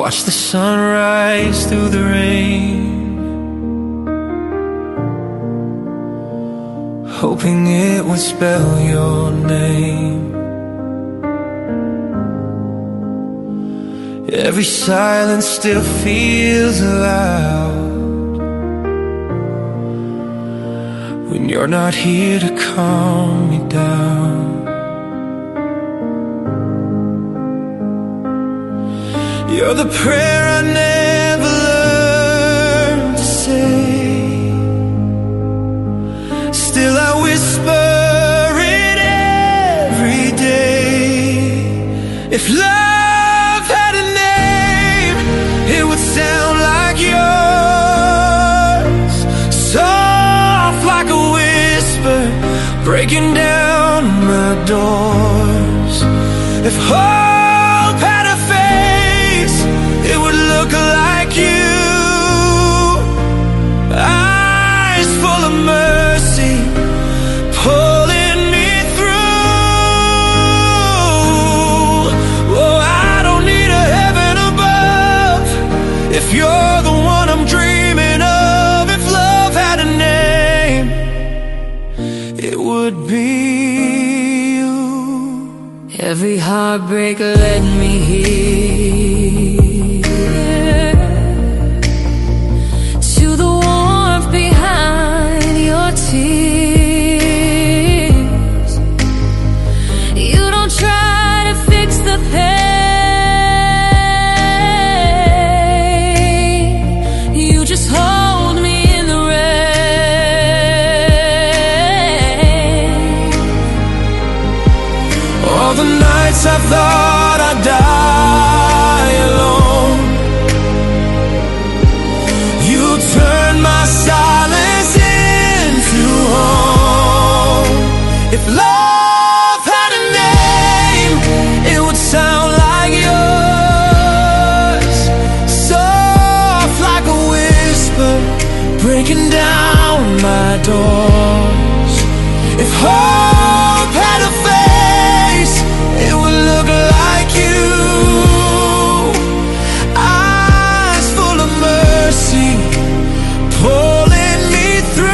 watch the sun rise through the rain, hoping it would spell your name. Every silence still feels loud when you're not here to calm me down. You're the prayer I never learned to say, still I whisper it every day. If love had a name, it would sound like yours, soft like a whisper, breaking down my doors. If hope had a face, it would look like you, eyes full of mercy, pulling me through. Oh, I don't need a heaven above if you're the one I'm dreaming of. If love had a name, it would be you. Every heartbreak led me here, to the warmth behind your tears. You don't try to fix the pain, you just hold me in the rain. All the nights I thought I'd die alone, you turned my silence into home. If love had a name, it would sound like yours, soft like a whisper, breaking down my doors. If hope had a face, it would look like you, eyes full of mercy, pulling me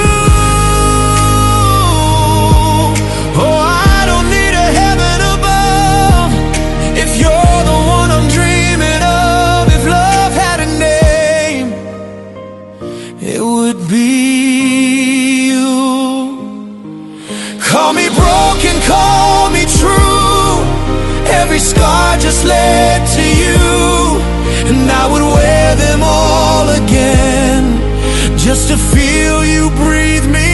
through. Oh, I don't need a heaven above if you're the one I'm dreaming of. If love had a name, it would be you. Call me broken, call me true, every scar just led to you, and I would wear them all again just to feel you breathe me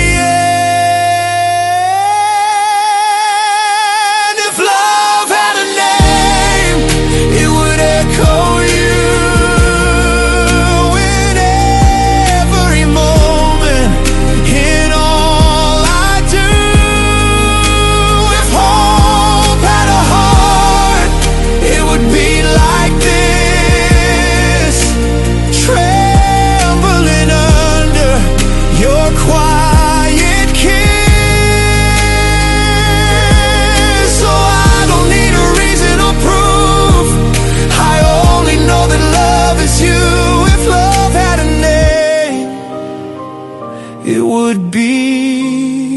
in. If love had a name, it would echo you in every moment, in all I do. If hope had a heart, it would be like this, trembling under your quiet kiss. So I don't need a reason or proof, I only know that love is you. If love had a name, it would be